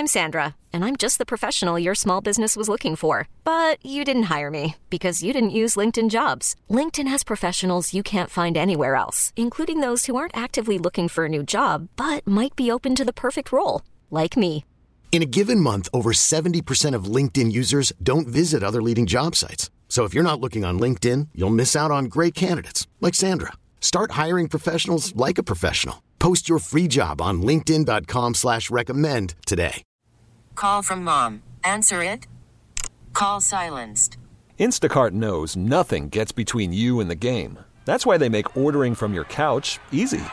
I'm Sandra, and I'm just the professional your small business was looking for. But you didn't hire me because you didn't use LinkedIn Jobs. LinkedIn has professionals you can't find anywhere else, including those who aren't actively looking for a new job, but might be open to the perfect role, like me. In a given month, over 70% of LinkedIn users don't visit other leading job sites. So if you're not looking on LinkedIn, you'll miss out on great candidates like Sandra. Start hiring professionals like a professional. Post your free job on linkedin.com/recommend today. Call from mom. Answer it. Call silenced. Instacart knows nothing gets between you and the game. That's why they make ordering from your couch easy.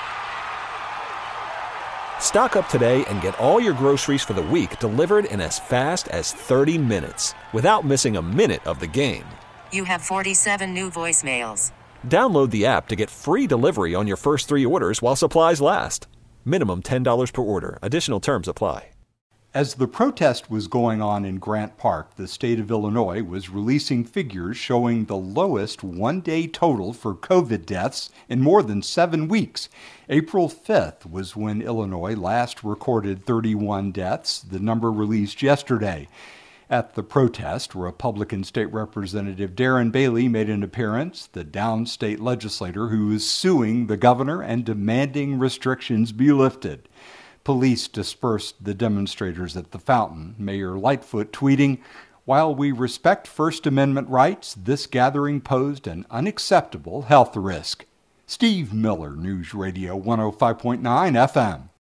Stock up today and get all your groceries for the week delivered in as fast as 30 minutes without missing a minute of the game. You have 47 new voicemails. Download the app to get free delivery on your first 3 orders while supplies last. Minimum $10 per order. Additional terms apply. As the protest was going on in Grant Park, the state of Illinois was releasing figures showing the lowest one-day total for COVID deaths in more than 7 weeks. April 5th was when Illinois last recorded 31 deaths, the number released yesterday. At the protest, Republican State Representative Darren Bailey made an appearance, the downstate legislator who is suing the governor and demanding restrictions be lifted. Police dispersed the demonstrators at the fountain. Mayor Lightfoot tweeting, "While we respect First Amendment rights, this gathering posed an unacceptable health risk." Steve Miller, News Radio 105.9 FM.